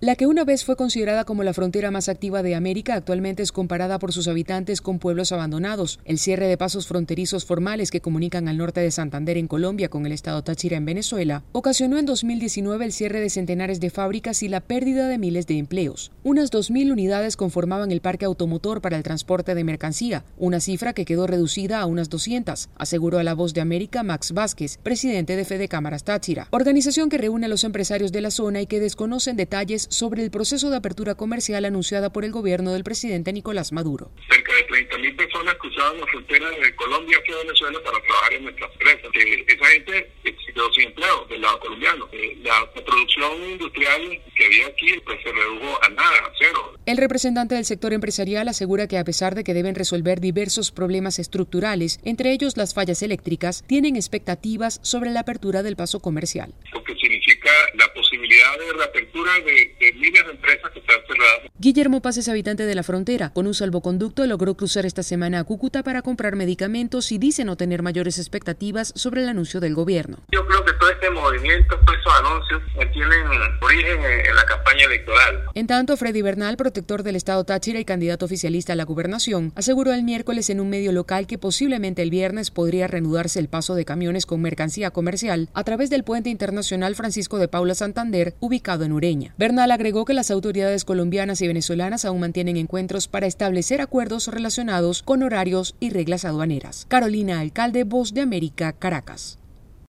La que una vez fue considerada como la frontera más activa de América, actualmente es comparada por sus habitantes con pueblos abandonados. El cierre de pasos fronterizos formales que comunican al norte de Santander en Colombia con el estado Táchira en Venezuela ocasionó en 2019 el cierre de centenares de fábricas y la pérdida de miles de empleos. Unas 2.000 unidades conformaban el parque automotor para el transporte de mercancía, una cifra que quedó reducida a unas 200, aseguró a La Voz de América Max Vázquez, presidente de Fede Cámaras Táchira, organización que reúne a los empresarios de la zona y que desconocen detalles sobre el proceso de apertura comercial anunciada por el gobierno del presidente Nicolás Maduro. Cerca de 30.000 personas cruzaban la frontera de Colombia hacia Venezuela para trabajar en nuestras empresas. Esa gente se quedó sin empleo del lado colombiano. La producción industrial que había aquí pues se redujo a nada, a cero. El representante del sector empresarial asegura que a pesar de que deben resolver diversos problemas estructurales, entre ellos las fallas eléctricas, tienen expectativas sobre la apertura del paso comercial. Lo que significa la posibilidad de reapertura de miles de empresas que están cerradas. Guillermo Paz es habitante de la frontera. Con un salvoconducto logró cruzar esta semana a Cúcuta para comprar medicamentos y dice no tener mayores expectativas sobre el anuncio del gobierno. Yo creo que todo este movimiento, todos esos anuncios tienen origen en la campaña electoral. En tanto, Freddy Bernal, protector del estado Táchira y candidato oficialista a la gobernación, aseguró el miércoles en un medio local que posiblemente el viernes podría reanudarse el paso de camiones con mercancía comercial a través del puente internacional Francisco de Paula Santander, ubicado en Ureña. Bernal agregó que las autoridades colombianas y venezolanas aún mantienen encuentros para establecer acuerdos relacionados con horarios y reglas aduaneras. Carolina Alcalde, Voz de América, Caracas.